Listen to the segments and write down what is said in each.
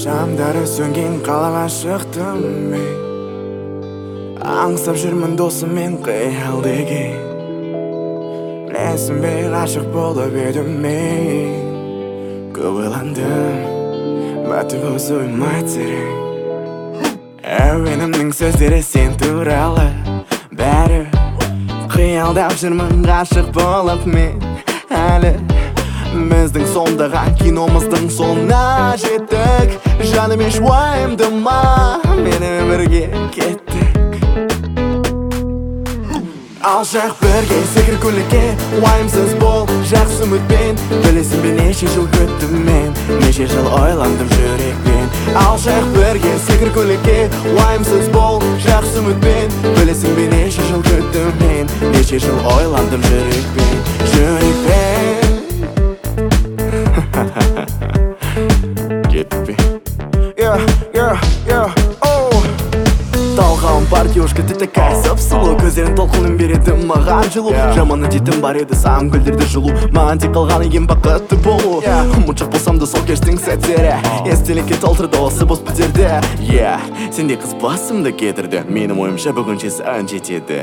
Шамдары сөнген қалаға шықтым мен Аңсап жүрмін досым мен қиялдеге Білесің бе ғашық болып едім мен Көп ойландым бәтіп өз ойыма терең Әуенімнің сөздері сен туралы Бәрі қиялдап жүрмін ғашық болып мен Әлі біздің сомдаған киномыздың соңына жеттік Жаным еш уайымдама менімен бірге кеттік Алшақ бірге секір көлікке уайымсыз бол жақсы үмітпен Білесің бе неше жыл күттім мен Неше жыл ойландым жүрекпен Алшақ бірге секір көлікке уайымсыз бол жақсы үмітпен Білесің бе неше жыл күттім мен Неше жыл ойландым жүрекпен Кеттік бе Талғауым партюшка, ты такая сап-сұлу Көздерің толқынын береді маған жылу Жаман әдетім бар еді саған гүлдерді жылу Маған тек қалғаны ең бақытты болу Ұмытшақ болсам да сол кештің сәттері Естелікке толтырды осы бос пәтерді Сенде қыз басымды кетірді Менің ойымша бүгінше саған жетеді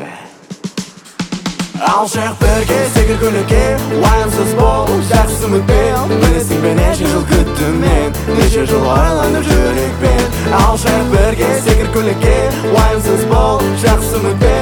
Алшақ бірге секір көлікке уайымсыз бол жақсы үмітпен Білесің бе неше жыл күттім мен Неше жыл ойландым жүрекпен Алшақ бірге секір көлікке уайымсыз бол жақсы үмітпен